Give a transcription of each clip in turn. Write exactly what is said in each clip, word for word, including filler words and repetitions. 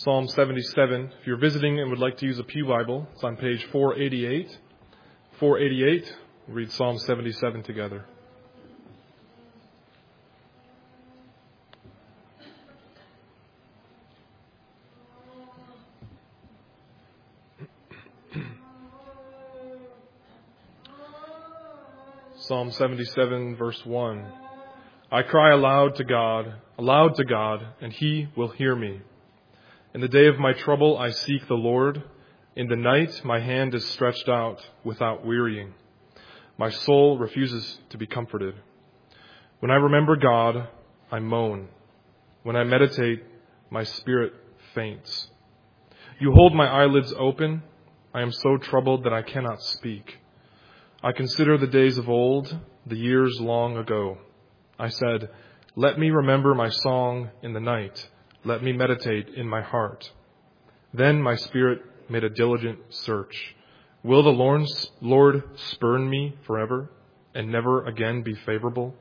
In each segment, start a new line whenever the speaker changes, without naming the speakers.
Psalm seventy-seven. If you're visiting and would like to use a pew Bible, it's on page four eighty-eight. four eighty-eight, we'll read Psalm seventy-seven together. Psalm seventy-seven, verse one. I cry aloud to God, aloud to God, and He will hear me. In the day of my trouble I seek the Lord. In the night my hand is stretched out without wearying. My soul refuses to be comforted. When I remember God, I moan. When I meditate, my spirit faints. You hold my eyelids open. I am so troubled that I cannot speak. I consider the days of old, the years long ago. I said, let me remember my song in the night. Let me meditate in my heart. Then my spirit made a diligent search. Will the Lord spurn me forever and never again be favorable?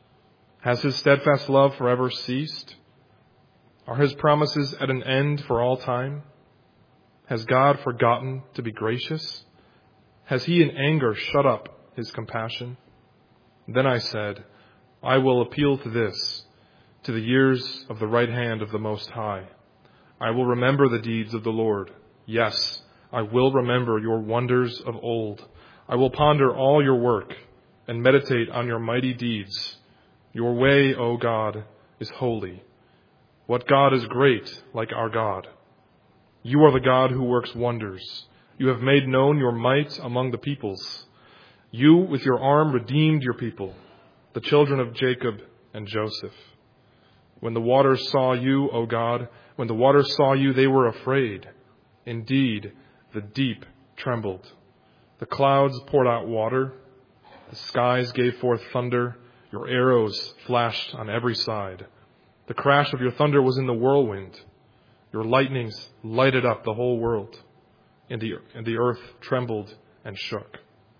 Has His steadfast love forever ceased? Are His promises at an end for all time? Has God forgotten to be gracious? Has He in anger shut up His compassion? Then I said, I will appeal to this, to the years of the right hand of the Most High. I will remember the deeds of the Lord. Yes, I will remember your wonders of old. I will ponder all your work and meditate on your mighty deeds. Your way, O God, is holy. What God is great like our God? You are the God who works wonders. You have made known your might among the peoples. You, with your arm, redeemed your people, the children of Jacob and Joseph. When the waters saw you, O God, when the waters saw you, they were afraid. Indeed, the deep trembled. The clouds poured out water. The skies gave forth thunder. Your arrows flashed on every side. The crash of your thunder was in the whirlwind. Your lightnings lighted up the whole world. And the, and the earth trembled and shook.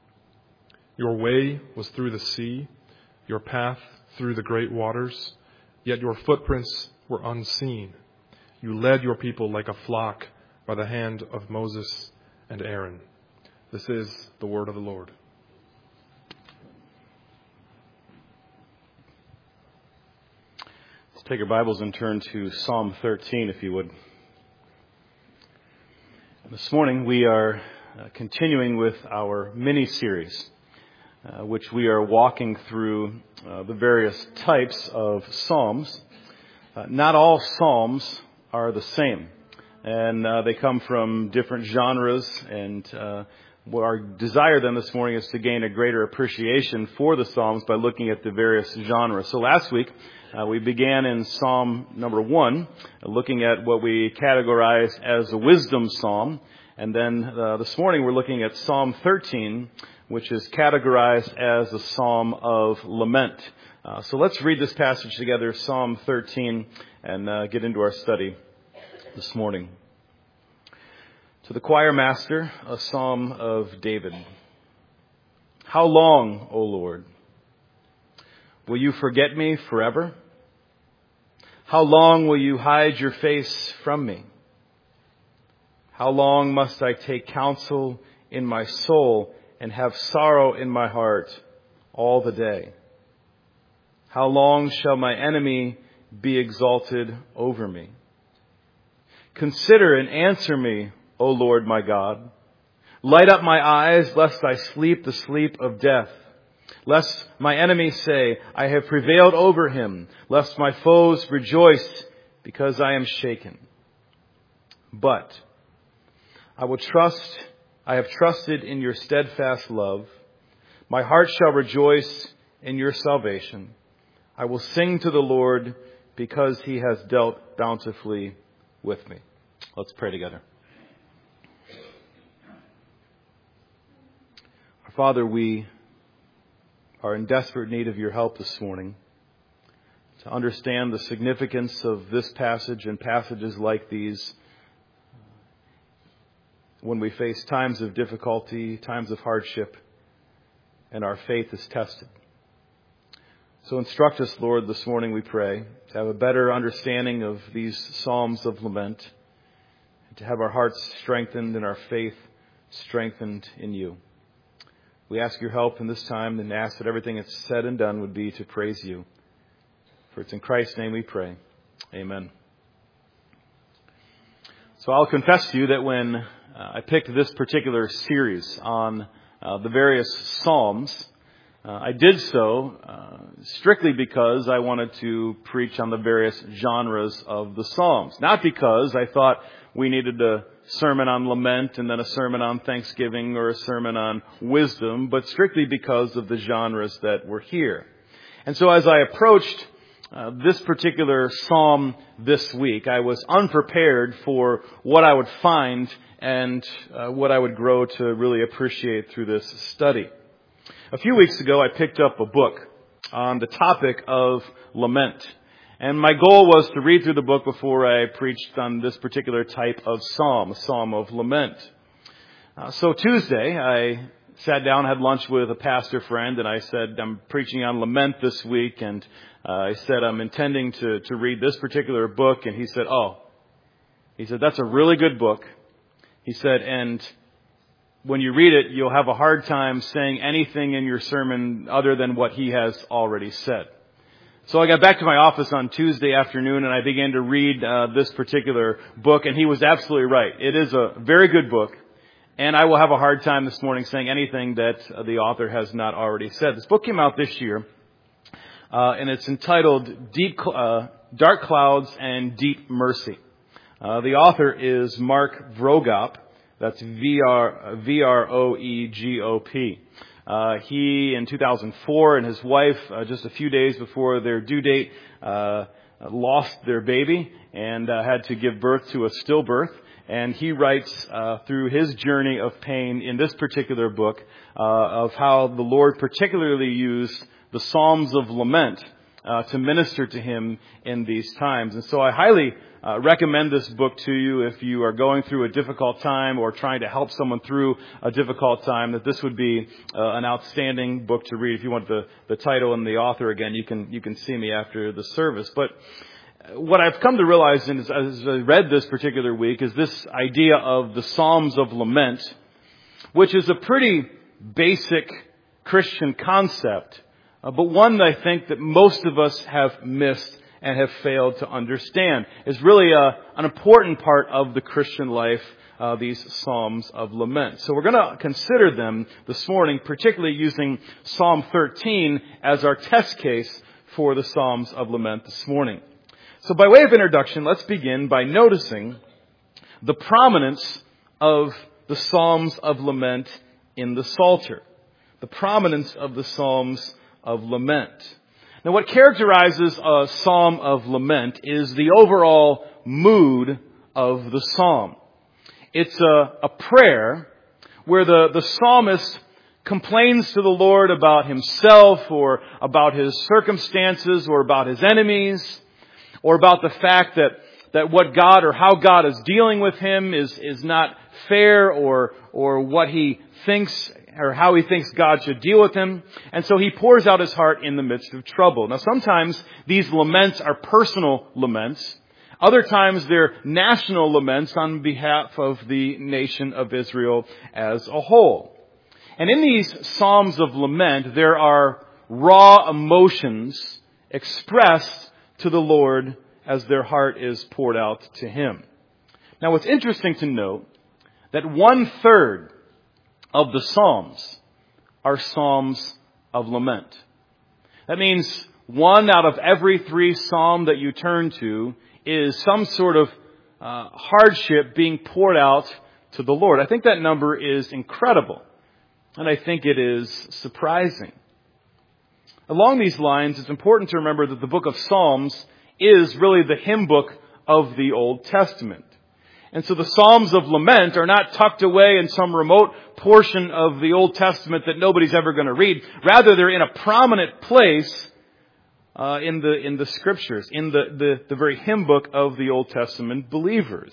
Your way was through the sea, your path through the great waters, yet your footprints were unseen. You led your people like a flock by the hand of Moses and Aaron. This is the word of the Lord.
Let's take your Bibles and turn to Psalm thirteen, if you would. This morning we are uh, continuing with our mini-series, uh, which we are walking through uh, the various types of psalms. Uh, not all psalms are the same, and uh, they come from different genres, and uh, our desire then this morning is to gain a greater appreciation for the psalms by looking at the various genres. So last week uh, we began in Psalm number one, uh, looking at what we categorize as a wisdom psalm, and then uh, this morning we're looking at Psalm thirteen, which is categorized as a psalm of lament. Uh, so let's read this passage together, Psalm thirteen, and uh, get into our study this morning. To the choir master, a psalm of David. How long, O Lord, will you forget me forever? How long will you hide your face from me? How long must I take counsel in my soul and have sorrow in my heart all the day? How long shall my enemy be exalted over me? Consider and answer me, O Lord my God. Light up my eyes, lest I sleep the sleep of death. Lest my enemies say, I have prevailed over him. Lest my foes rejoice because I am shaken. But I will trust, I have trusted in your steadfast love. My heart shall rejoice in your salvation. I will sing to the Lord because he has dealt bountifully with me. Let's pray together. Our Father, we are in desperate need of your help this morning to understand the significance of this passage and passages like these when we face times of difficulty, times of hardship, and our faith is tested. So instruct us, Lord, this morning we pray, to have a better understanding of these psalms of lament, to have our hearts strengthened and our faith strengthened in you. We ask your help in this time and ask that everything that's said and done would be to praise you. For it's in Christ's name we pray. Amen. So I'll confess to you that when uh, I picked this particular series on uh, the various Psalms, uh, I did so uh, strictly because I wanted to preach on the various genres of the Psalms. Not because I thought we needed a sermon on lament and then a sermon on thanksgiving or a sermon on wisdom, but strictly because of the genres that were here. And so as I approached uh, this particular psalm this week, I was unprepared for what I would find and uh, what I would grow to really appreciate through this study. A few weeks ago, I picked up a book on the topic of lament. And my goal was to read through the book before I preached on this particular type of psalm, a psalm of lament. Uh, so Tuesday, I sat down, had lunch with a pastor friend, and I said, I'm preaching on lament this week, and uh, I said, I'm intending to, to read this particular book, and he said, oh, he said, that's a really good book. He said, and when you read it, you'll have a hard time saying anything in your sermon other than what he has already said. So I got back to my office on Tuesday afternoon and I began to read uh, this particular book, and he was absolutely right. It is a very good book, and I will have a hard time this morning saying anything that uh, the author has not already said. This book came out this year, uh, and it's entitled Deep, uh, Dark Clouds and Deep Mercy. Uh, the author is Mark Vroegop. That's V R V R O E G O P. Uh, he, in two thousand four, and his wife, uh, just a few days before their due date, uh, lost their baby and uh, had to give birth to a stillbirth. And he writes uh, through his journey of pain in this particular book uh, of how the Lord particularly used the Psalms of Lament uh, to minister to him in these times. And so I highly Uh, recommend this book to you if you are going through a difficult time or trying to help someone through a difficult time, that this would be uh, an outstanding book to read. If you want the, the title and the author again, you can you can see me after the service. But what I've come to realize is, as I read this particular week, is this idea of the Psalms of Lament, which is a pretty basic Christian concept, uh, but one that I think that most of us have missed and have failed to understand. Is really a, an important part of the Christian life, uh, these Psalms of Lament. So we're going to consider them this morning, particularly using Psalm thirteen as our test case for the Psalms of Lament this morning. So by way of introduction, let's begin by noticing the prominence of the Psalms of Lament in the Psalter. The prominence of the Psalms of Lament. Now, what characterizes a psalm of lament is the overall mood of the psalm. It's a, a prayer where the, the psalmist complains to the Lord about himself or about his circumstances or about his enemies or about the fact that, that what God or how God is dealing with him is, is not fair or, or what he thinks or how he thinks God should deal with him. And so he pours out his heart in the midst of trouble. Now, sometimes these laments are personal laments. Other times they're national laments on behalf of the nation of Israel as a whole. And in these Psalms of Lament, there are raw emotions expressed to the Lord as their heart is poured out to him. Now, what's interesting to note that one third of the Psalms are Psalms of Lament. That means one out of every three Psalm that you turn to is some sort of uh, hardship being poured out to the Lord. I think that number is incredible, and I think it is surprising. Along these lines, it's important to remember that the book of Psalms is really the hymn book of the Old Testament. And so the Psalms of Lament are not tucked away in some remote portion of the Old Testament that nobody's ever going to read. Rather, they're in a prominent place uh, in the in the Scriptures, in the, the, the very hymn book of the Old Testament believers.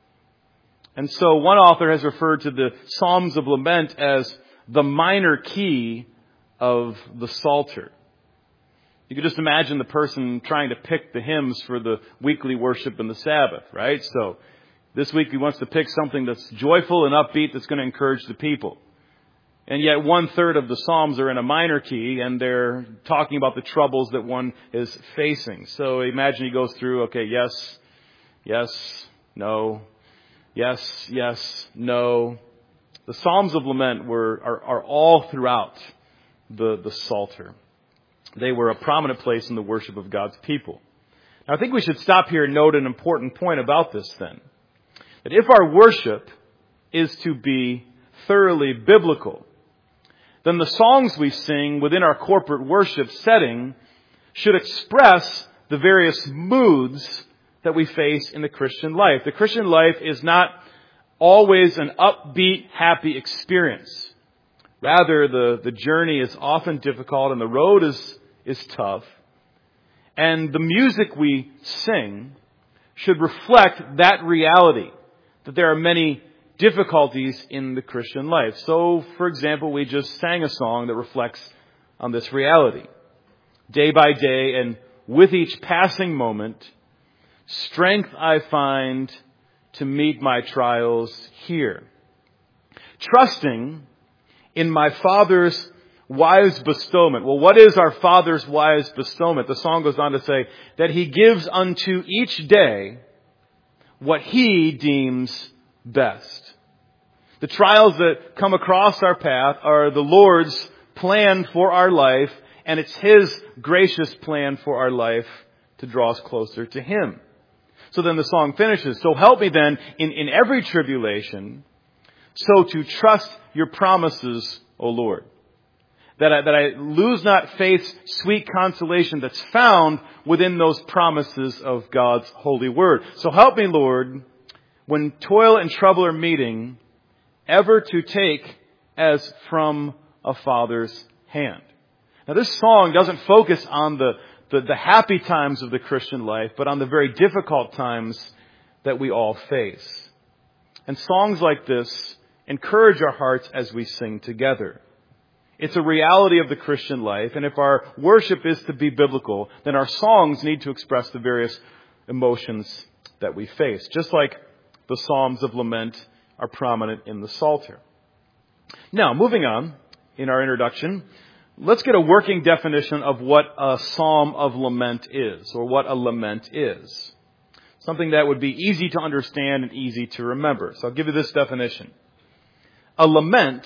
And so one author has referred to the Psalms of Lament as the minor key of the Psalter. You could just imagine the person trying to pick the hymns for the weekly worship and the Sabbath, right? So This week he wants to pick something that's joyful and upbeat that's going to encourage the people. And yet one third of the Psalms are in a minor key and they're talking about the troubles that one is facing. So imagine he goes through, okay, yes, yes, no, yes, yes, no. The Psalms of Lament were are, are all throughout the, the Psalter. They were a prominent place in the worship of God's people. Now I think we should stop here and note an important point about this then. That if our worship is to be thoroughly biblical, then the songs we sing within our corporate worship setting should express the various moods that we face in the Christian life. The Christian life is not always an upbeat, happy experience. Rather, the, the journey is often difficult and the road is, is tough. And the music we sing should reflect that reality, that there are many difficulties in the Christian life. So, for example, we just sang a song that reflects on this reality. Day by day and with each passing moment, strength I find to meet my trials here. Trusting in my Father's wise bestowment. Well, what is our Father's wise bestowment? The song goes on to say that He gives unto each day what He deems best. The trials that come across our path are the Lord's plan for our life, and it's His gracious plan for our life to draw us closer to Him. So then the song finishes, so help me then in, in every tribulation, so to trust your promises, O Lord. That I, that I lose not faith's sweet consolation that's found within those promises of God's holy word. So help me, Lord, when toil and trouble are meeting, ever to take as from a Father's hand. Now this song doesn't focus on the, the, the happy times of the Christian life, but on the very difficult times that we all face. And songs like this encourage our hearts as we sing together. It's a reality of the Christian life, and if our worship is to be biblical, then our songs need to express the various emotions that we face, just like the Psalms of Lament are prominent in the Psalter. Now, moving on in our introduction, let's get a working definition of what a Psalm of Lament is, or what a lament is. Something that would be easy to understand and easy to remember. So I'll give you this definition. A lament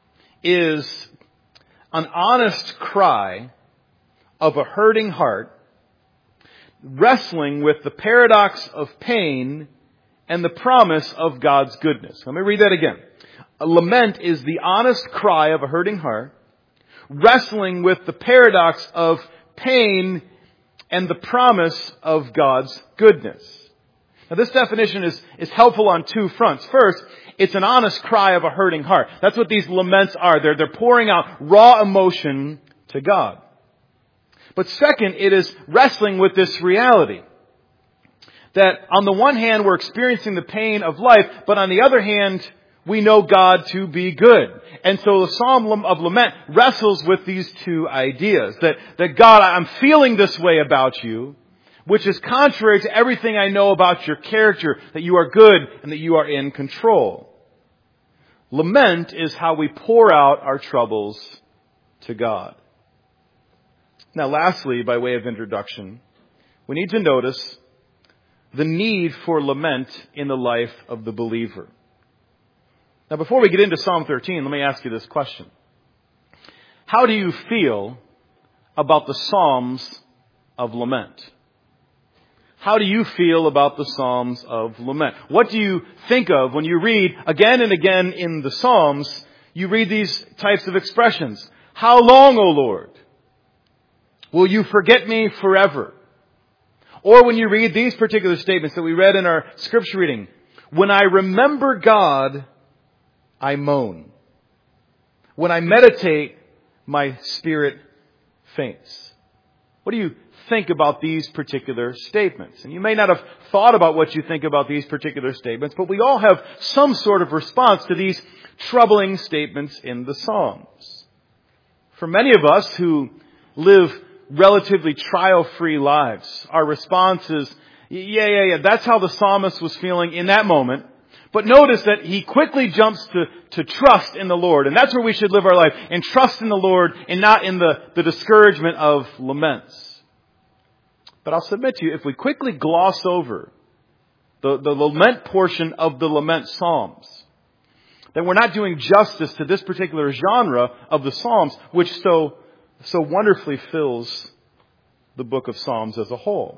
is an honest cry of a hurting heart, wrestling with the paradox of pain and the promise of God's goodness. Let me read that again. A lament is the honest cry of a hurting heart, wrestling with the paradox of pain and the promise of God's goodness. Now this definition is, is helpful on two fronts. First, it's an honest cry of a hurting heart. That's what these laments are. They're, they're pouring out raw emotion to God. But second, it is wrestling with this reality. That on the one hand, we're experiencing the pain of life, but on the other hand, we know God to be good. And so the Psalm of Lament wrestles with these two ideas. That, that God, I'm feeling this way about you, which is contrary to everything I know about your character, that you are good and that you are in control. Lament is how we pour out our troubles to God. Now lastly, by way of introduction, we need to notice the need for lament in the life of the believer. Now before we get into Psalm thirteen, let me ask you this question. How do you feel about the Psalms of Lament? How do you feel about the Psalms of Lament? What do you think of when you read again and again in the Psalms, you read these types of expressions? How long, O Lord? Will you forget me forever? Or when you read these particular statements that we read in our scripture reading, when I remember God, I moan. When I meditate, my spirit faints. What do you think about these particular statements? And you may not have thought about what you think about these particular statements, but we all have some sort of response to these troubling statements in the Psalms. For many of us who live relatively trial-free lives, our response is, Yeah, yeah, yeah. That's how the psalmist was feeling in that moment. But notice that he quickly jumps to, to trust in the Lord. And that's where we should live our life. And trust in the Lord and not in the, the discouragement of laments. But I'll submit to you, if we quickly gloss over the, the lament portion of the lament psalms, then we're not doing justice to this particular genre of the Psalms, which so, so wonderfully fills the book of Psalms as a whole.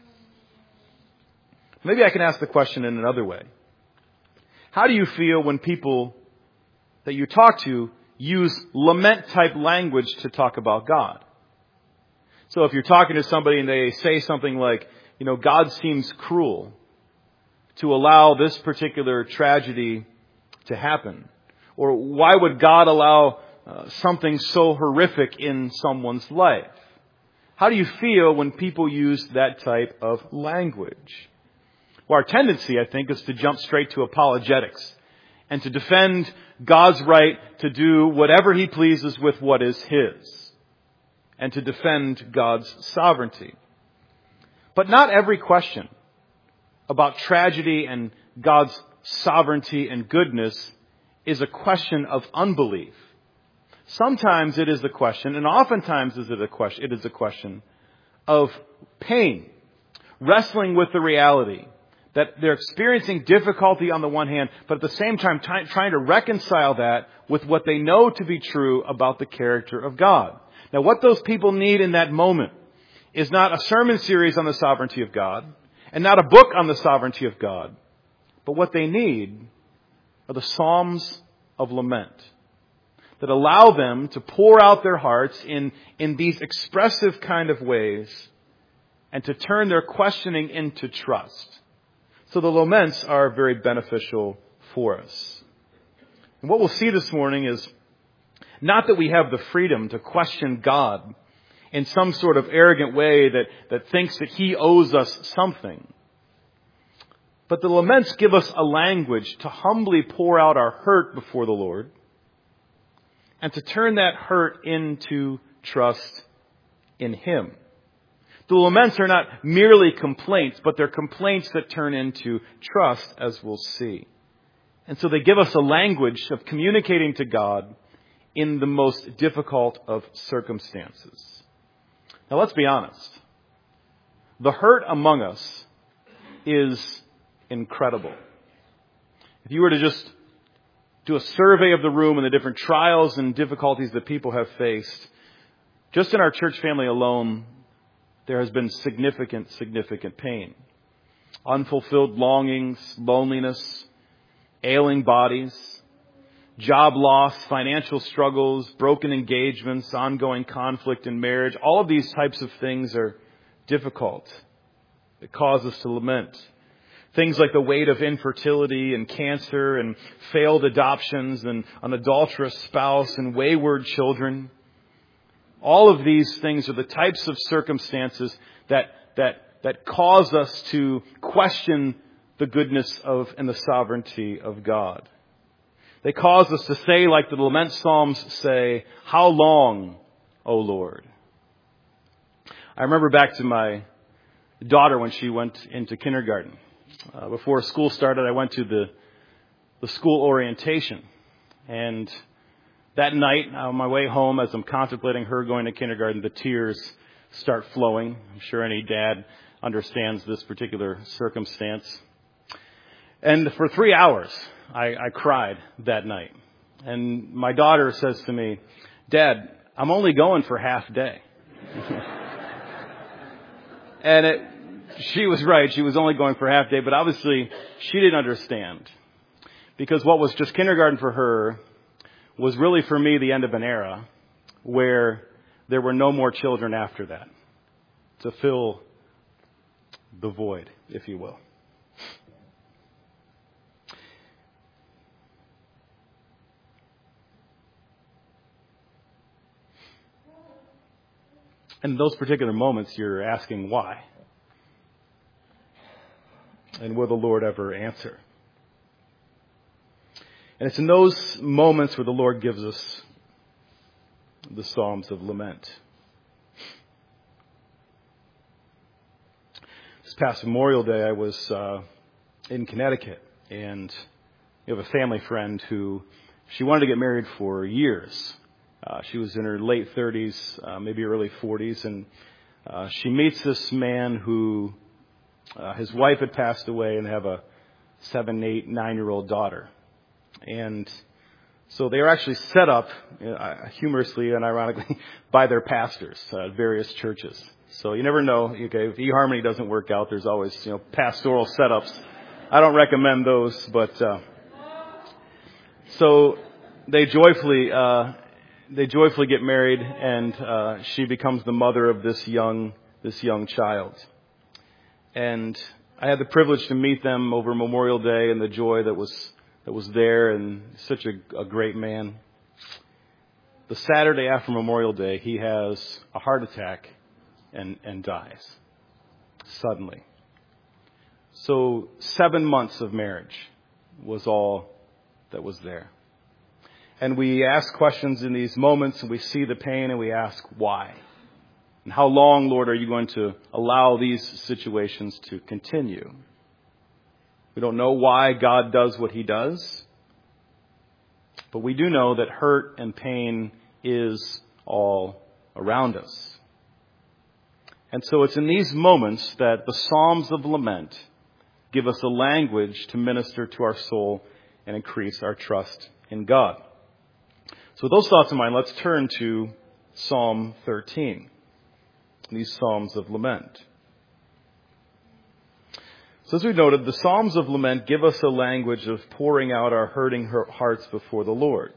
Maybe I can ask the question in another way. How do you feel when people that you talk to use lament-type language to talk about God? So if you're talking to somebody and they say something like, you know, God seems cruel to allow this particular tragedy to happen. Or why would God allow uh, something so horrific in someone's life? How do you feel when people use that type of language? Well, our tendency, I think, is to jump straight to apologetics and to defend God's right to do whatever He pleases with what is His and to defend God's sovereignty. But not every question about tragedy and God's sovereignty and goodness is a question of unbelief. Sometimes it is a question, and oftentimes is it a question, it is a question of pain, wrestling with the reality that they're experiencing difficulty on the one hand, but at the same time t- trying to reconcile that with what they know to be true about the character of God. Now, what those people need in that moment is not a sermon series on the sovereignty of God and not a book on the sovereignty of God, but what they need are the Psalms of lament that allow them to pour out their hearts in, in these expressive kind of ways and to turn their questioning into trust. So the laments are very beneficial for us. And what we'll see this morning is not that we have the freedom to question God in some sort of arrogant way that, that thinks that He owes us something. But the laments give us a language to humbly pour out our hurt before the Lord and to turn that hurt into trust in Him. The laments are not merely complaints, but they're complaints that turn into trust, as we'll see. And so they give us a language of communicating to God in the most difficult of circumstances. Now let's be honest. The hurt among us is incredible. If you were to just do a survey of the room and the different trials and difficulties that people have faced, just in our church family alone, there has been significant, significant pain. Unfulfilled longings, loneliness, ailing bodies, job loss, financial struggles, broken engagements, ongoing conflict in marriage. All of these types of things are difficult. It causes us to lament. Things like the weight of infertility and cancer and failed adoptions and an adulterous spouse and wayward children. All of these things are the types of circumstances that that that cause us to question the goodness of and the sovereignty of God. They cause us to say, like the lament psalms say, "How long, O Lord?" I remember back to my daughter when she went into kindergarten. Uh, before school started, I went to the the school orientation, and that night, on my way home, as I'm contemplating her going to kindergarten, the tears start flowing. I'm sure any dad understands this particular circumstance. And for three hours, I, I cried that night. And my daughter says to me, "Dad, I'm only going for half day." And it, she was right. She was only going for half day, but obviously she didn't understand. Because what was just kindergarten for her was really for me the end of an era where there were no more children after that to fill the void, if you will. And in those particular moments, you're asking why. And will the Lord ever answer? And it's in those moments where the Lord gives us the Psalms of lament. past Memorial Day, I was uh, in Connecticut, and we have a family friend who, she wanted to get married for years. Uh, she was in her late thirties, uh, maybe early forties, and uh, she meets this man who, uh, his wife had passed away, and they have a seven, eight, nine-year-old daughter. And so they are actually set up, uh, humorously and ironically, by their pastors at uh, various churches. So you never know. Okay, if eHarmony doesn't work out, there's always, you know, pastoral setups. I don't recommend those, but uh, so they joyfully uh, they joyfully get married, and uh, she becomes the mother of this young this young child. And I had the privilege to meet them over Memorial Day, and the joy that was that was there, and such a, a great man. The Saturday after Memorial Day, he has a heart attack and, and dies suddenly. So seven months of marriage was all that was there. And we ask questions in these moments, and we see the pain, and we ask why. And how long, Lord, are you going to allow these situations to continue? We don't know why God does what he does, but we do know that hurt and pain is all around us. And so it's in these moments that the Psalms of Lament give us a language to minister to our soul and increase our trust in God. So with those thoughts in mind, let's turn to Psalm thirteen, these Psalms of Lament. So as we noted, the Psalms of Lament give us a language of pouring out our hurting hearts before the Lord.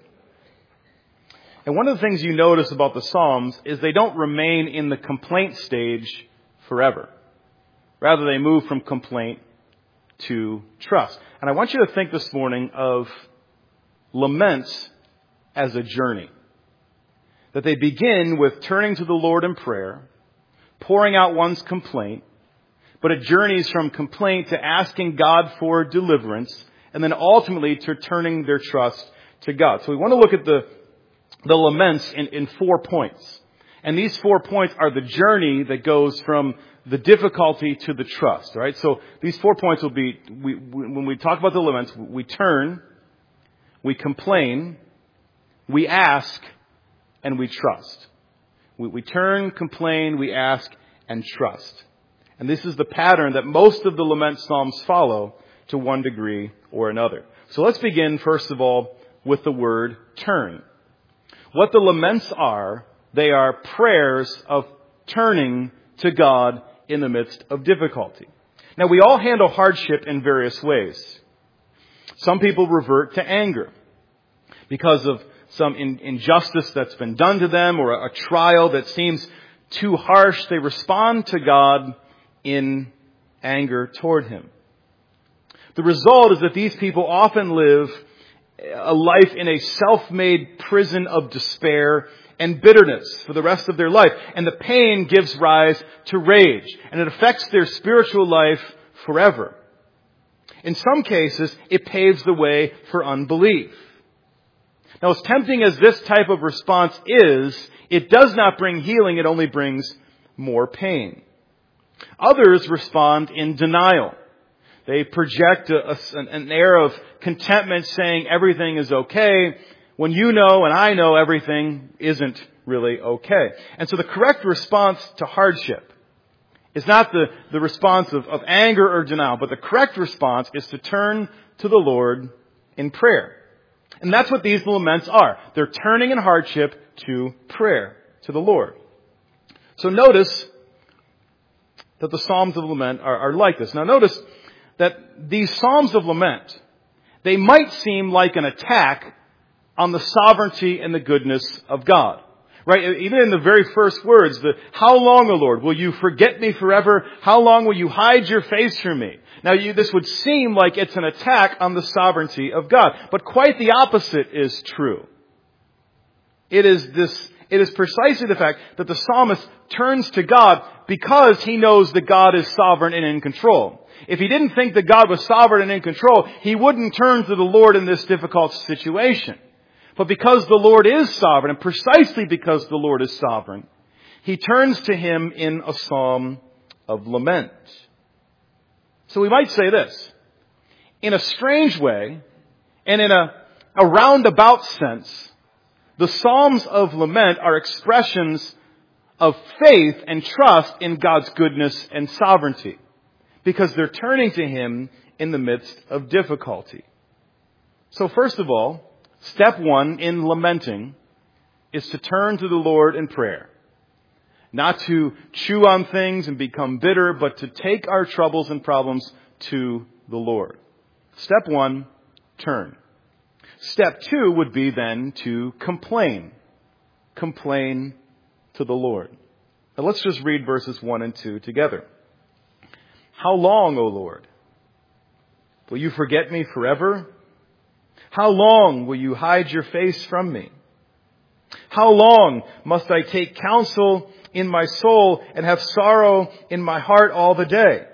And one of the things you notice about the Psalms is they don't remain in the complaint stage forever. Rather, they move from complaint to trust. And I want you to think this morning of laments as a journey. That they begin with turning to the Lord in prayer, pouring out one's complaint, but it journeys from complaint to asking God for deliverance, and then ultimately to turning their trust to God. So we want to look at the, the laments in, in four points. And these four points are the journey that goes from the difficulty to the trust. Right? So these four points will be, we, when we talk about the laments, we turn, we complain, we ask, and we trust. We, we turn, complain, we ask, and trust. And this is the pattern that most of the lament psalms follow to one degree or another. So let's begin, first of all, with the word turn. What the laments are, they are prayers of turning to God in the midst of difficulty. Now, we all handle hardship in various ways. Some people revert to anger because of some in, injustice that's been done to them, or a, a trial that seems too harsh. They respond to God in anger toward him. The result is that these people often live a life in a self-made prison of despair and bitterness for the rest of their life. And the pain gives rise to rage, and it affects their spiritual life forever. In some cases, it paves the way for unbelief. Now, as tempting as this type of response is, it does not bring healing. It only brings more pain. Others respond in denial. They project a, a, an air of contentment, saying everything is okay, when you know and I know everything isn't really okay. And so the correct response to hardship is not the, the response of, of anger or denial, but the correct response is to turn to the Lord in prayer. And that's what these laments are. They're turning in hardship to prayer to the Lord. So notice that the Psalms of Lament are, are like this. Now notice that these Psalms of Lament, they might seem like an attack on the sovereignty and the goodness of God. Right? Even in the very first words, the, how long, O Lord, will you forget me forever? How long will you hide your face from me? Now, you, this would seem like it's an attack on the sovereignty of God. But quite the opposite is true. It is this, it is precisely the fact that the psalmist turns to God because he knows that God is sovereign and in control. If he didn't think that God was sovereign and in control, he wouldn't turn to the Lord in this difficult situation. But because the Lord is sovereign, and precisely because the Lord is sovereign, he turns to him in a psalm of lament. So we might say this. In a strange way, and in a, a roundabout sense, the Psalms of Lament are expressions of faith and trust in God's goodness and sovereignty, because they're turning to Him in the midst of difficulty. So first of all, step one in lamenting is to turn to the Lord in prayer. Not to chew on things and become bitter, but to take our troubles and problems to the Lord. Step one, turn. Step two would be then to complain. Complain to the Lord. Now let's just read verses one and two together. How long, O Lord? Will you forget me forever? How long will you hide your face from me? How long must I take counsel in my soul and have sorrow in my heart all the day?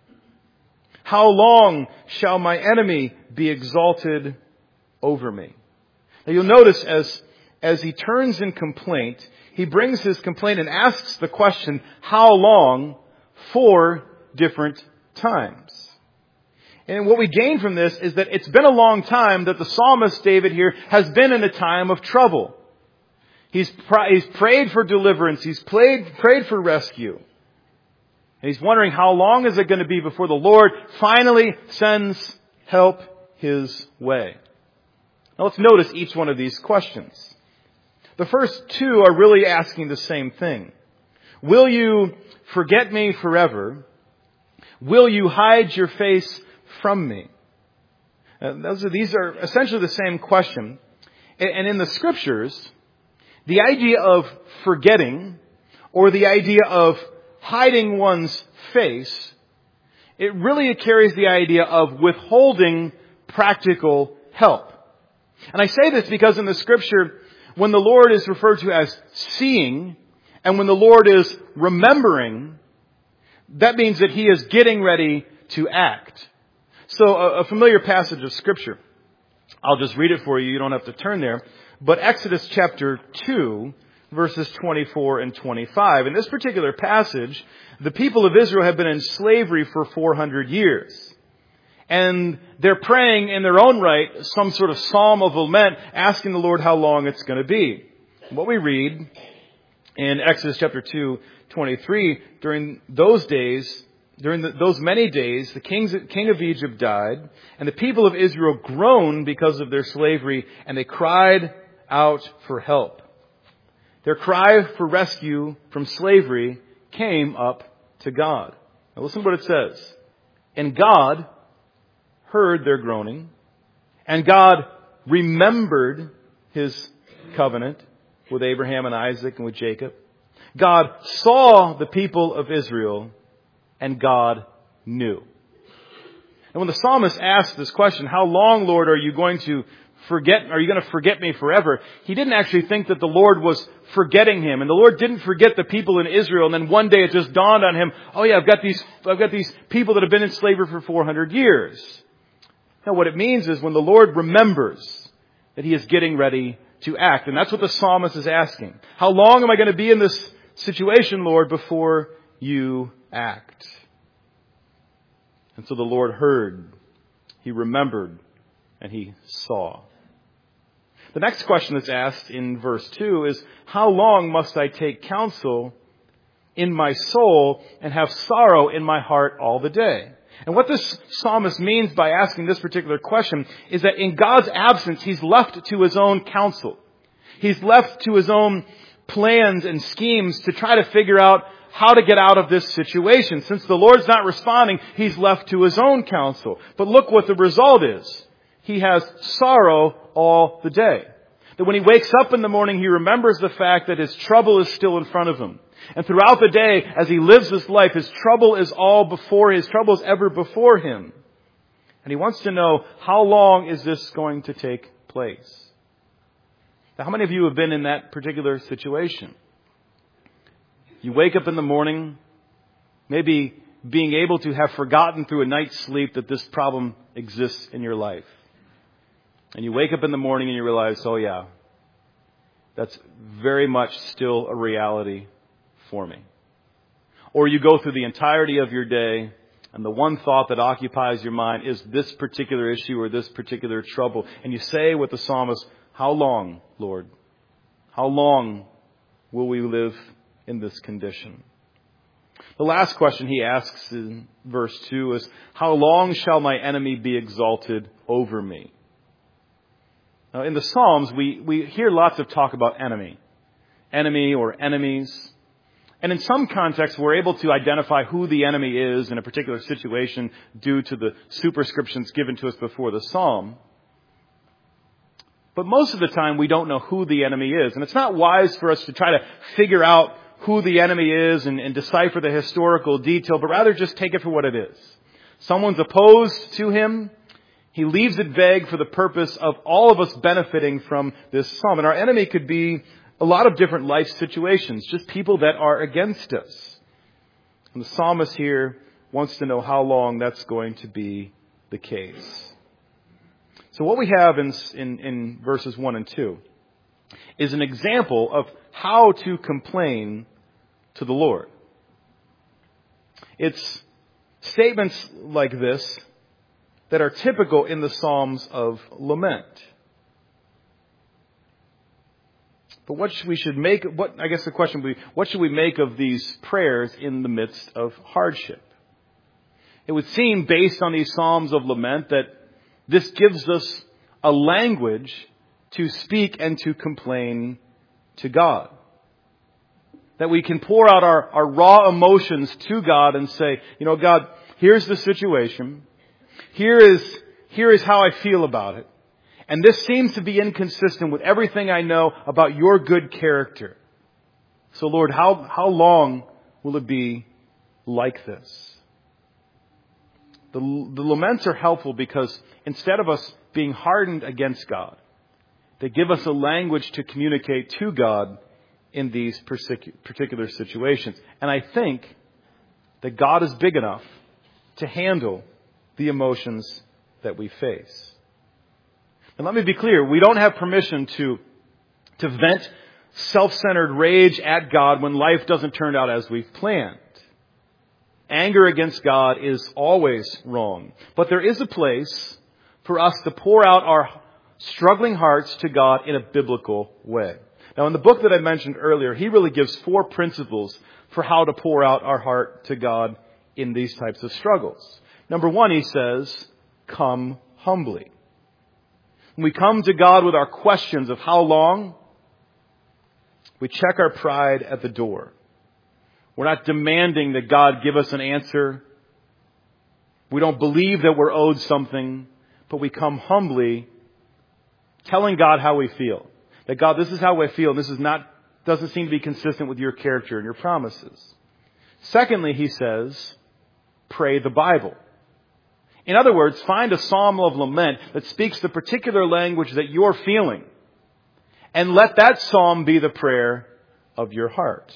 How long shall my enemy be exalted over me? Now you'll notice as, as he turns in complaint, he brings his complaint and asks the question, how long, four different times. And what we gain from this is that it's been a long time that the psalmist David here has been in a time of trouble. He's, pr- he's prayed for deliverance. He's prayed, prayed for rescue. And he's wondering how long is it going to be before the Lord finally sends help his way. Now let's notice each one of these questions. The first two are really asking the same thing. Will you forget me forever? Will you hide your face from me? Uh, those are, these are essentially the same question. And, and in the Scriptures, the idea of forgetting or the idea of hiding one's face, it really carries the idea of withholding practical help. And I say this because in the Scripture, when the Lord is referred to as seeing, and when the Lord is remembering, that means that He is getting ready to act. So a, a familiar passage of Scripture. I'll just read it for you. You don't have to turn there. But Exodus chapter two, verses twenty-four and twenty-five. In this particular passage, the people of Israel have been in slavery for four hundred years. And they're praying in their own right some sort of psalm of lament, asking the Lord how long it's going to be. What we read in Exodus chapter two, twenty-three, during those days, during the, those many days, the kings, king of Egypt died, and the people of Israel groaned because of their slavery, and they cried out for help. Their cry for rescue from slavery came up to God. Now listen to what it says. And God heard their groaning, and God remembered His covenant with Abraham and Isaac and with Jacob. God saw the people of Israel, and God knew. And when the psalmist asked this question, how long, Lord, are you going to forget, are you going to forget me forever? He didn't actually think that the Lord was forgetting him. And the Lord didn't forget the people in Israel. And then one day it just dawned on him, oh yeah, I've got these, I've got these people that have been in slavery for four hundred years. Now what it means is when the Lord remembers that He is getting ready to act. And that's what the psalmist is asking. How long am I going to be in this situation, Lord, before you act? And so the Lord heard, He remembered, and He saw. The next question that's asked in verse two is, how long must I take counsel in my soul and have sorrow in my heart all the day? And what this psalmist means by asking this particular question is that in God's absence, He's left to His own counsel. He's left to His own plans and schemes to try to figure out how to get out of this situation. Since the Lord's not responding, He's left to His own counsel. But look what the result is. He has sorrow all the day. That when he wakes up in the morning, he remembers the fact that his trouble is still in front of him. And throughout the day, as he lives his life, his trouble is all before, his trouble is ever before him. And he wants to know, how long is this going to take place? Now, how many of you have been in that particular situation? You wake up in the morning, maybe being able to have forgotten through a night's sleep that this problem exists in your life. And you wake up in the morning and you realize, oh yeah, that's very much still a reality for me. Or you go through the entirety of your day And the one thought that occupies your mind is this particular issue or this particular trouble. And you say with the psalmist, how long, Lord? How long will we live in this condition? The last question he asks in verse two is, how long shall my enemy be exalted over me? Now, in the Psalms, we, we hear lots of talk about enemy. Enemy or enemies. And in some contexts, we're able to identify who the enemy is in a particular situation due to the superscriptions given to us before the psalm. But most of the time, we don't know who the enemy is. And it's not wise for us to try to figure out who the enemy is and, and decipher the historical detail, but rather just take it for what it is. Someone's opposed to him. He leaves it vague for the purpose of all of us benefiting from this psalm. And our enemy could be a lot of different life situations, just people that are against us. And the psalmist here wants to know how long that's going to be the case. So what we have in, in, in verses one and two is an example of how to complain to the Lord. It's statements like this that are typical in the Psalms of lament. But what should we should make, what, I guess the question would be, what should we make of these prayers in the midst of hardship? It would seem, based on these Psalms of lament, that this gives us a language to speak and to complain to God. That we can pour out our, our raw emotions to God and say, you know, God, here's the situation. Here is, here is how I feel about it. And this seems to be inconsistent with everything I know about your good character. So Lord, how, how long will it be like this? The, the laments are helpful because instead of us being hardened against God, they give us a language to communicate to God in these particular situations. And I think that God is big enough to handle the emotions that we face. And let me be clear, we don't have permission to, to vent self-centered rage at God when life doesn't turn out as we've planned. Anger against God is always wrong. But there is a place for us to pour out our struggling hearts to God in a biblical way. Now, in the book that I mentioned earlier, he really gives four principles for how to pour out our heart to God in these types of struggles. Number one, he says, come humbly. When we come to God with our questions of how long, we check our pride at the door. We're not demanding that God give us an answer. We don't believe that we're owed something, but we come humbly telling God how we feel. That God, this is how I feel, and this is not, doesn't seem to be consistent with your character and your promises. Secondly, he says, pray the Bible. In other words, find a psalm of lament that speaks the particular language that you're feeling. And let that psalm be the prayer of your heart.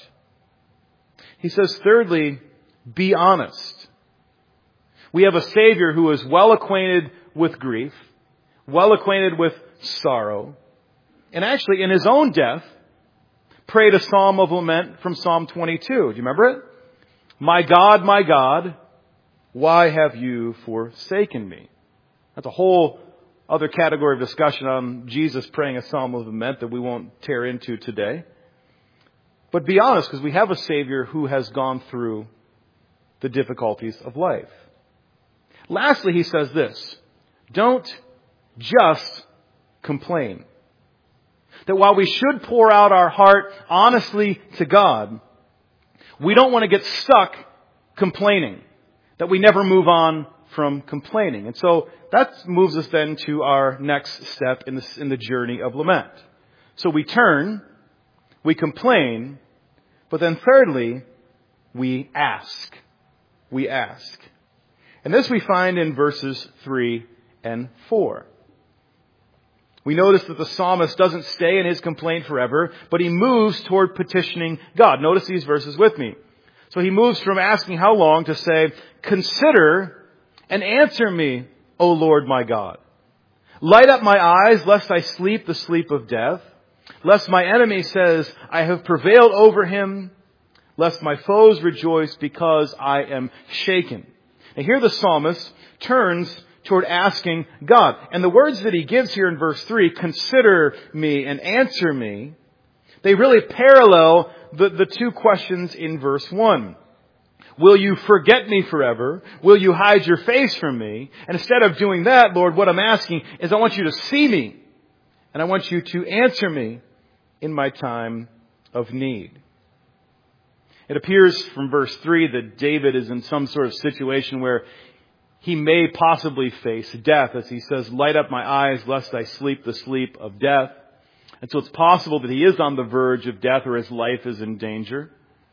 He says, thirdly, be honest. We have a Savior who is well acquainted with grief, well acquainted with sorrow, and actually in his own death, prayed a psalm of lament from Psalm twenty-two. Do you remember it? My God, my God, why have you forsaken me? That's a whole other category of discussion on Jesus praying a psalm of lament that we won't tear into today. But be honest, because we have a Savior who has gone through the difficulties of life. Lastly, he says this, don't just complain. That while we should pour out our heart honestly to God, we don't want to get stuck complaining. That we never move on from complaining. And so that moves us then to our next step in the, in the journey of lament. So we turn, we complain, but then thirdly, we ask. We ask. And this we find in verses three and four. We notice that the psalmist doesn't stay in his complaint forever, but he moves toward petitioning God. Notice these verses with me. So he moves from asking how long to say, consider and answer me, O Lord my God. Light up my eyes, lest I sleep the sleep of death. Lest my enemy says, I have prevailed over him. Lest my foes rejoice because I am shaken. Now here the psalmist turns toward asking God. And the words that he gives here in verse three, consider me and answer me, they really parallel the, the two questions in verse one. Will you forget me forever? Will you hide your face from me? And instead of doing that, Lord, what I'm asking is I want you to see me. And I want you to answer me in my time of need. It appears from verse three that David is in some sort of situation where he may possibly face death, as he says, light up my eyes lest I sleep the sleep of death. And so it's possible that he is on the verge of death or his life is in danger.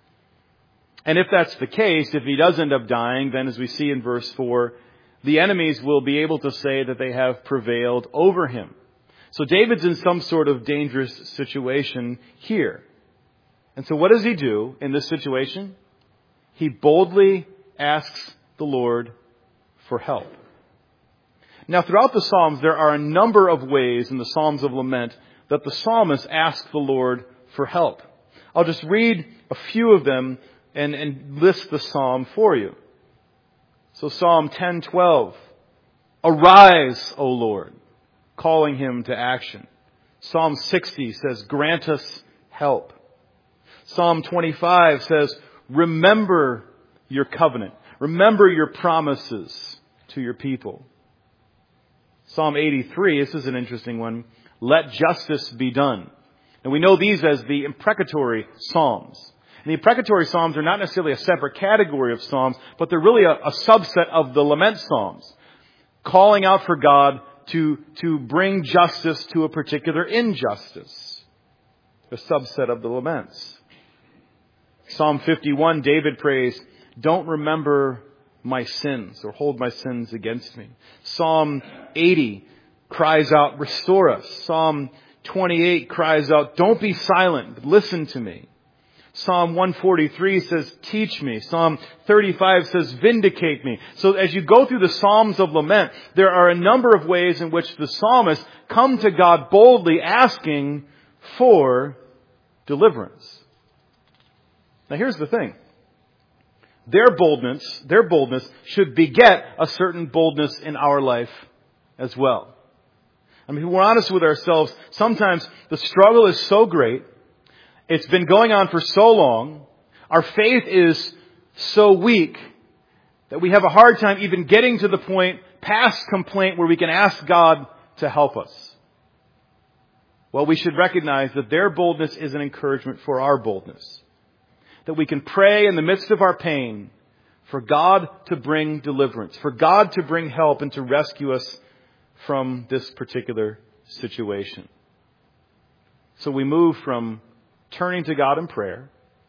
And if that's the case, if he does end up dying, then as we see in verse four, the enemies will be able to say that they have prevailed over him. So David's in some sort of dangerous situation here. And so what does he do in this situation? He boldly asks the Lord for help. Now, throughout the Psalms, there are a number of ways in the Psalms of Lament that the psalmist asks the Lord for help. I'll just read a few of them and, and list the psalm for you. So Psalm ten twelve, arise, O Lord, calling him to action. Psalm sixty says, grant us help. Psalm twenty-five says, remember your covenant. Remember your promises to your people. Psalm eighty-three, this is an interesting one. Let justice be done. And we know these as the imprecatory psalms. And the imprecatory psalms are not necessarily a separate category of psalms, but they're really a, a subset of the lament psalms, calling out for God to, to bring justice to a particular injustice. A subset of the laments. Psalm fifty-one, David prays, don't remember my sins or hold my sins against me. Psalm eighty cries out, restore us. Psalm twenty-eight cries out, don't be silent, but listen to me. Psalm one forty-three says, teach me. Psalm thirty-five says, vindicate me. So as you go through the Psalms of Lament, there are a number of ways in which the psalmists come to God boldly asking for deliverance. Now here's the thing. Their boldness, their boldness should beget a certain boldness in our life as well. I mean, if we're honest with ourselves, sometimes the struggle is so great, it's been going on for so long, our faith is so weak that we have a hard time even getting to the point past complaint where we can ask God to help us. Well, we should recognize that their boldness is an encouragement for our boldness. That we can pray in the midst of our pain for God to bring deliverance, for God to bring help and to rescue us from this particular situation. So we move from turning to God in prayer,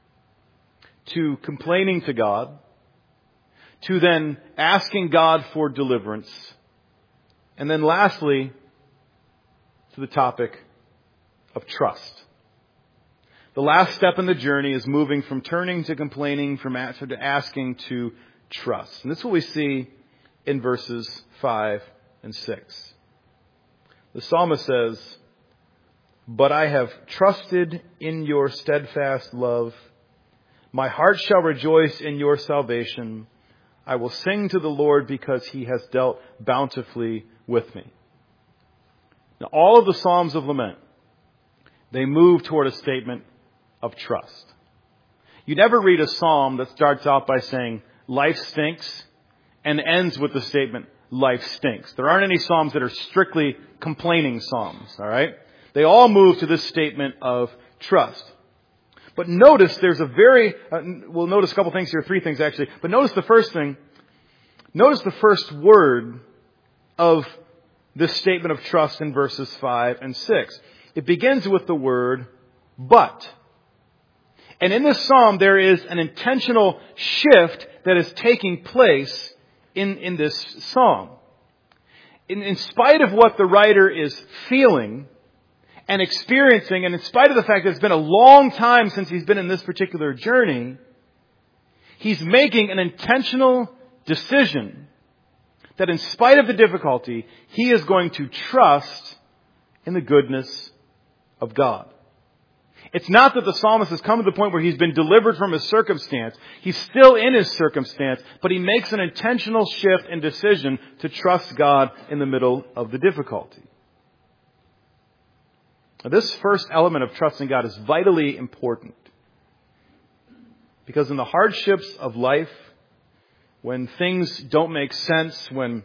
to complaining to God, to then asking God for deliverance, and then lastly, to the topic of trust. The last step in the journey is moving from turning to complaining, from to asking to trust. And this is what we see in verses five and six. The psalmist says, but I have trusted in your steadfast love. My heart shall rejoice in your salvation. I will sing to the Lord because he has dealt bountifully with me. Now, all of the Psalms of Lament, they move toward a statement of trust. You never read a psalm that starts out by saying, life stinks, and ends with the statement, life stinks. There aren't any psalms that are strictly complaining psalms, all right? They all move to this statement of trust. But notice there's a very, uh, we'll notice a couple things here, three things actually, but notice the first thing, notice the first word of this statement of trust in verses five and six. It begins with the word, but. And in this psalm, there is an intentional shift that is taking place in, in this psalm. In, in spite of what the writer is feeling and experiencing, and in spite of the fact that it's been a long time since he's been in this particular journey, he's making an intentional decision that in spite of the difficulty, he is going to trust in the goodness of God. It's not that the psalmist has come to the point where he's been delivered from his circumstance. He's still in his circumstance, but he makes an intentional shift and decision to trust God in the middle of the difficulty. Now, this first element of trusting God is vitally important. Because in the hardships of life, when things don't make sense, when,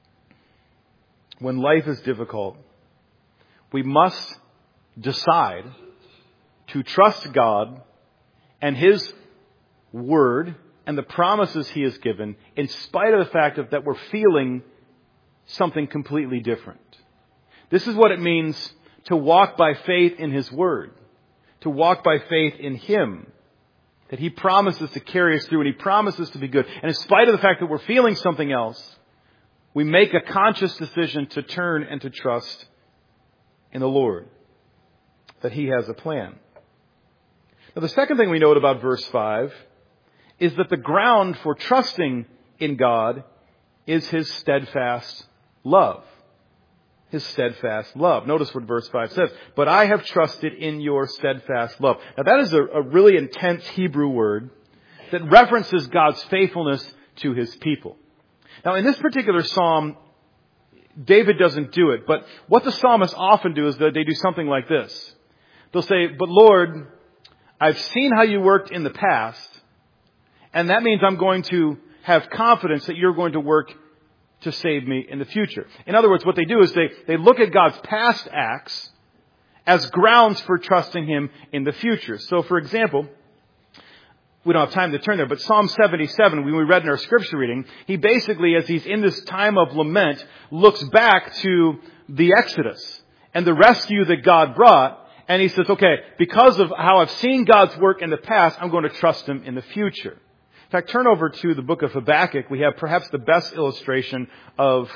when life is difficult, we must decide to trust God and His Word and the promises He has given in spite of the fact of that we're feeling something completely different. This is what it means to walk by faith in His Word, to walk by faith in Him, that He promises to carry us through and He promises to be good. And in spite of the fact that we're feeling something else, we make a conscious decision to turn and to trust in the Lord, that He has a plan. Now, the second thing we note about verse five is that the ground for trusting in God is His steadfast love. His steadfast love. Notice what verse five says. But I have trusted in your steadfast love. Now, that is a, a really intense Hebrew word that references God's faithfulness to His people. Now, in this particular psalm, David doesn't do it. But what the psalmists often do is that they do something like this. They'll say, but Lord, I've seen how you worked in the past, and that means I'm going to have confidence that you're going to work to save me in the future. In other words, what they do is they, they look at God's past acts as grounds for trusting Him in the future. So, for example, we don't have time to turn there, but Psalm seventy-seven, when we read in our scripture reading, he basically, as he's in this time of lament, looks back to the Exodus and the rescue that God brought. And he says, okay, because of how I've seen God's work in the past, I'm going to trust Him in the future. In fact, turn over to the book of Habakkuk. We have perhaps the best illustration of,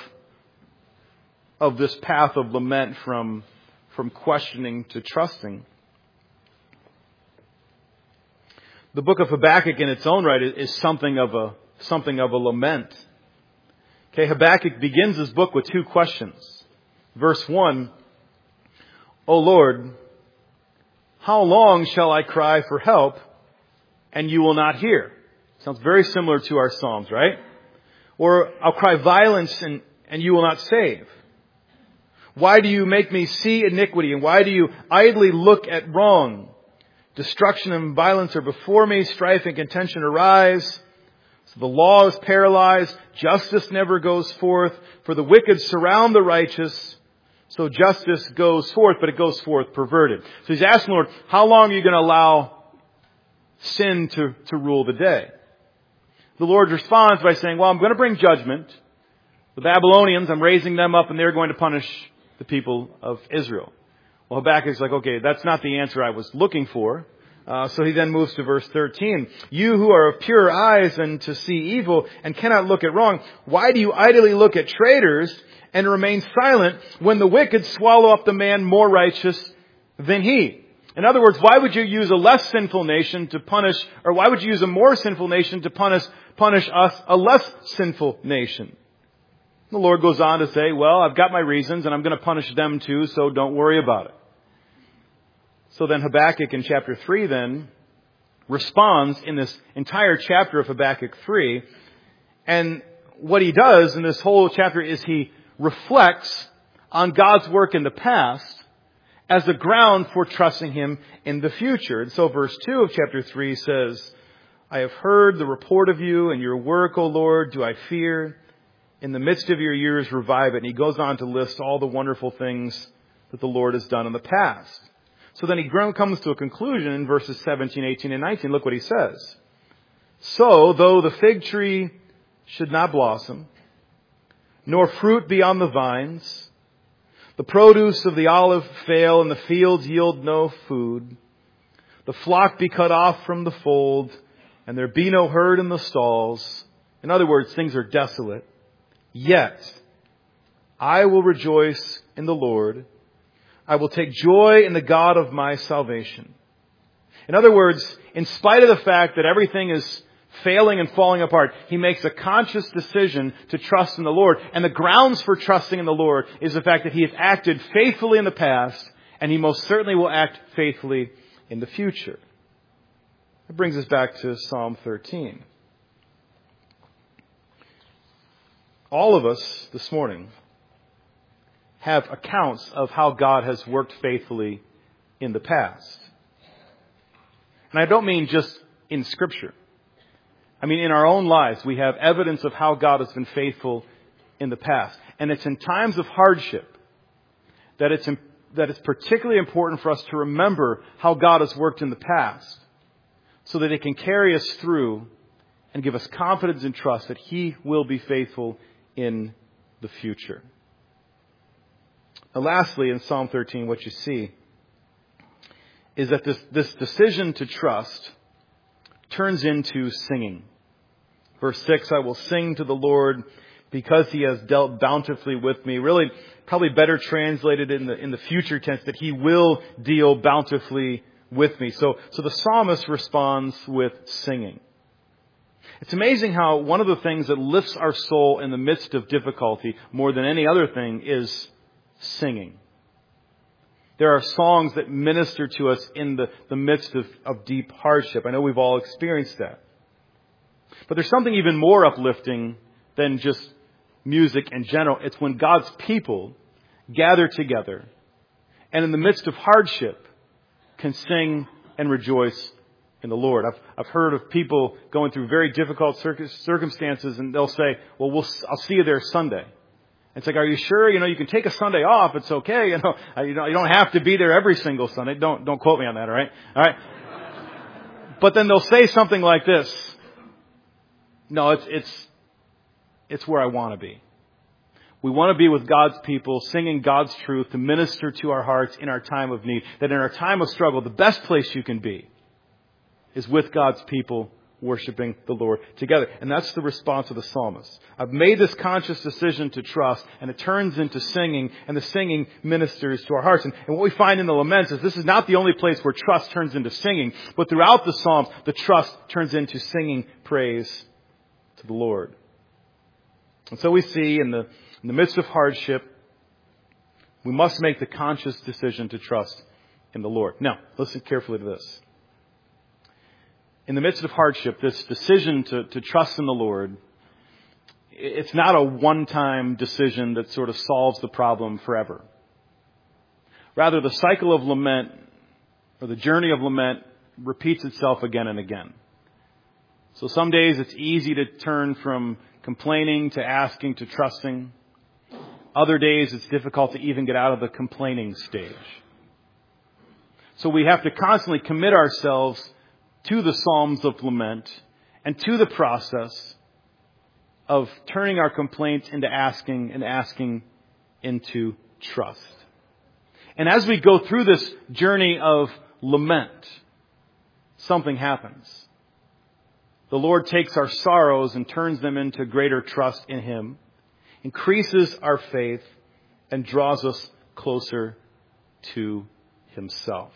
of this path of lament from, from questioning to trusting. The book of Habakkuk in its own right is something of a, something of a lament. Okay, Habakkuk begins his book with two questions. Verse one, O Lord, how long shall I cry for help and you will not hear? Sounds very similar to our Psalms, right? Or I'll cry violence and, and you will not save. Why do you make me see iniquity? And why do you idly look at wrong? Destruction and violence are before me. Strife and contention arise. So the law is paralyzed. Justice never goes forth. For the wicked surround the righteous. So justice goes forth, but it goes forth perverted. So he's asking, Lord, how long are you going to allow sin to, to rule the day? The Lord responds by saying, well, I'm going to bring judgment. The Babylonians, I'm raising them up and they're going to punish the people of Israel. Well, Habakkuk's like, okay, that's not the answer I was looking for. Uh, so he then moves to verse thirteen. You who are of pure eyes and to see evil and cannot look at wrong, why do you idly look at traitors and remain silent when the wicked swallow up the man more righteous than he? In other words, why would you use a less sinful nation to punish, or why would you use a more sinful nation to punish, punish us, a less sinful nation? The Lord goes on to say, well, I've got my reasons and I'm going to punish them too, so don't worry about it. So then Habakkuk in chapter three then responds in this entire chapter of Habakkuk three. And what he does in this whole chapter is he reflects on God's work in the past as a ground for trusting Him in the future. And so verse two of chapter three says, I have heard the report of you and your work, O Lord, do I fear. In the midst of your years, revive it. And he goes on to list all the wonderful things that the Lord has done in the past. So then he comes to a conclusion in verses seventeen, eighteen, and nineteen. Look what he says. So, though the fig tree should not blossom, nor fruit be on the vines, the produce of the olive fail, and the fields yield no food, the flock be cut off from the fold, and there be no herd in the stalls. In other words, things are desolate. Yet, I will rejoice in the Lord. I will take joy in the God of my salvation. In other words, in spite of the fact that everything is failing and falling apart, he makes a conscious decision to trust in the Lord. And the grounds for trusting in the Lord is the fact that he has acted faithfully in the past, and he most certainly will act faithfully in the future. That brings us back to Psalm thirteen. All of us this morning have accounts of how God has worked faithfully in the past. And I don't mean just in Scripture. I mean, in our own lives, we have evidence of how God has been faithful in the past. And it's in times of hardship that it's, that it's particularly important for us to remember how God has worked in the past, so that it can carry us through and give us confidence and trust that He will be faithful in the future. And lastly, in Psalm thirteen, what you see is that this, this decision to trust turns into singing. Verse six, I will sing to the Lord because He has dealt bountifully with me. Really, probably better translated in the, in the future tense, that He will deal bountifully with me. So, so the psalmist responds with singing. It's amazing how one of the things that lifts our soul in the midst of difficulty more than any other thing is singing. There are songs that minister to us in the, the midst of, of deep hardship. I know we've all experienced that. But there's something even more uplifting than just music in general. It's when God's people gather together and in the midst of hardship can sing and rejoice in the Lord. I've, I've heard of people going through very difficult circumstances, and they'll say, well, we'll I'll see you there Sunday. It's like, are you sure? You know, you can take a Sunday off. It's okay. You know, you don't, you don't have to be there every single Sunday. Don't, don't quote me on that. All right. All right. But then they'll say something like this. No, it's, it's, it's where I want to be. We want to be with God's people, singing God's truth to minister to our hearts in our time of need. That in our time of struggle, the best place you can be is with God's people, worshiping the Lord together. And that's the response of the psalmist. I've made this conscious decision to trust, and it turns into singing, and the singing ministers to our hearts. And, and what we find in the laments is this is not the only place where trust turns into singing, but throughout the Psalms, the trust turns into singing praise to the Lord. And so we see in the, in the midst of hardship, we must make the conscious decision to trust in the Lord. Now, listen carefully to this. In the midst of hardship, this decision to, to trust in the Lord, it's not a one-time decision that sort of solves the problem forever. Rather, the cycle of lament, or the journey of lament, repeats itself again and again. So some days it's easy to turn from complaining to asking to trusting. Other days it's difficult to even get out of the complaining stage. So we have to constantly commit ourselves to the Psalms of lament and to the process of turning our complaints into asking and asking into trust. And as we go through this journey of lament, something happens. The Lord takes our sorrows and turns them into greater trust in Him, increases our faith, and draws us closer to Himself.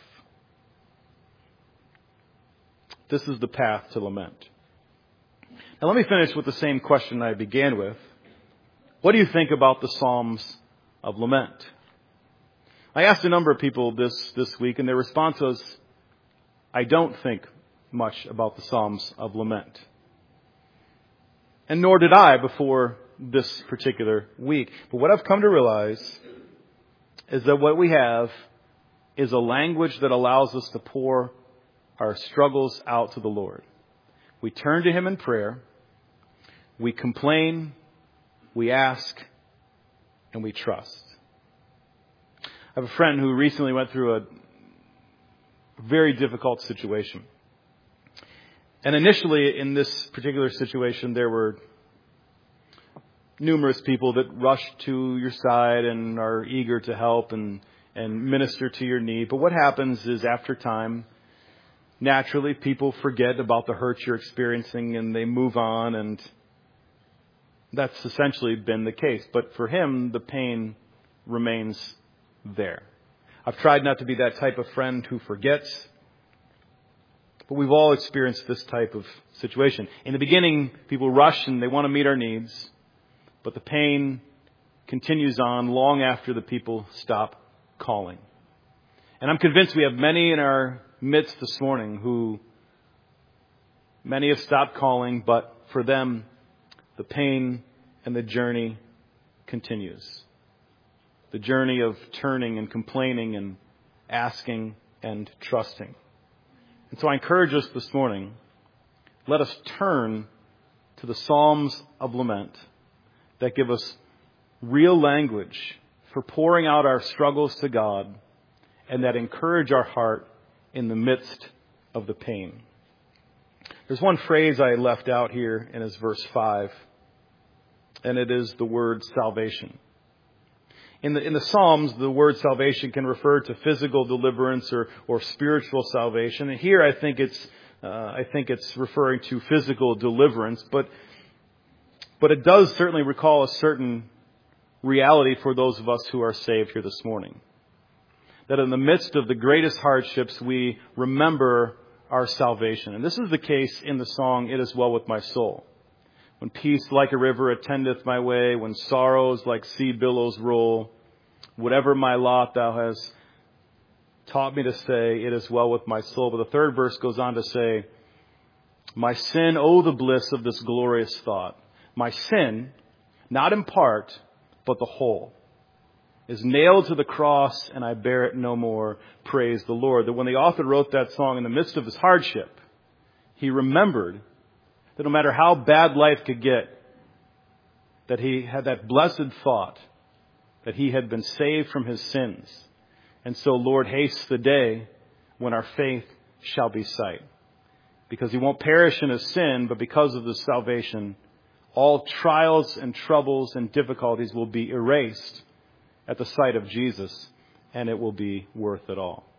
This is the path to lament. Now let me finish with the same question I began with. What do you think about the Psalms of lament? I asked a number of people this, this week, and their response was, I don't think much about the Psalms of lament. And nor did I before this particular week. But what I've come to realize is that what we have is a language that allows us to pour our struggles out to the Lord. We turn to Him in prayer. We complain. We ask. And we trust. I have a friend who recently went through a very difficult situation. And initially in this particular situation, there were numerous people that rush to your side and are eager to help and, and minister to your need. But what happens is after time, naturally, people forget about the hurt you're experiencing and they move on, and that's essentially been the case. But for him, the pain remains there. I've tried not to be that type of friend who forgets, but we've all experienced this type of situation. In the beginning, people rush and they want to meet our needs, but the pain continues on long after the people stop calling. And I'm convinced we have many in our midst this morning who many have stopped calling, but for them, the pain and the journey continues. The journey of turning and complaining and asking and trusting. And so I encourage us this morning, let us turn to the Psalms of Lament that give us real language for pouring out our struggles to God and that encourage our heart in the midst of the pain. There's one phrase I left out here in his verse five, and it is the word salvation. In the, in the Psalms, the word salvation can refer to physical deliverance or, or spiritual salvation. And here I think it's, uh, I think it's referring to physical deliverance, but, but it does certainly recall a certain reality for those of us who are saved here this morning. That in the midst of the greatest hardships, we remember our salvation. And this is the case in the song, It Is Well With My Soul. When peace like a river attendeth my way, when sorrows like sea billows roll, whatever my lot thou hast taught me to say, it is well with my soul. But the third verse goes on to say, my sin, oh the bliss of this glorious thought. My sin, not in part, but the whole, is nailed to the cross and I bear it no more. Praise the Lord. That when the author wrote that song in the midst of his hardship, he remembered that no matter how bad life could get, that he had that blessed thought that he had been saved from his sins. And so, Lord, haste the day when our faith shall be sight. Because he won't perish in his sin, but because of the salvation, all trials and troubles and difficulties will be erased at the sight of Jesus, and it will be worth it all.